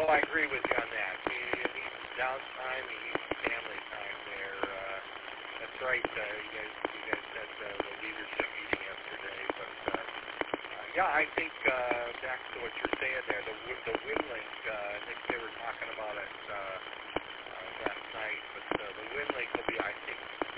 I agree with you on that. He needs downtime. He needs family time there. That's right. You guys had the leadership meeting yesterday, but yeah, I think back to what you're saying there, the WinLink. I think they were talking about it last night, but the WinLink will be, I think,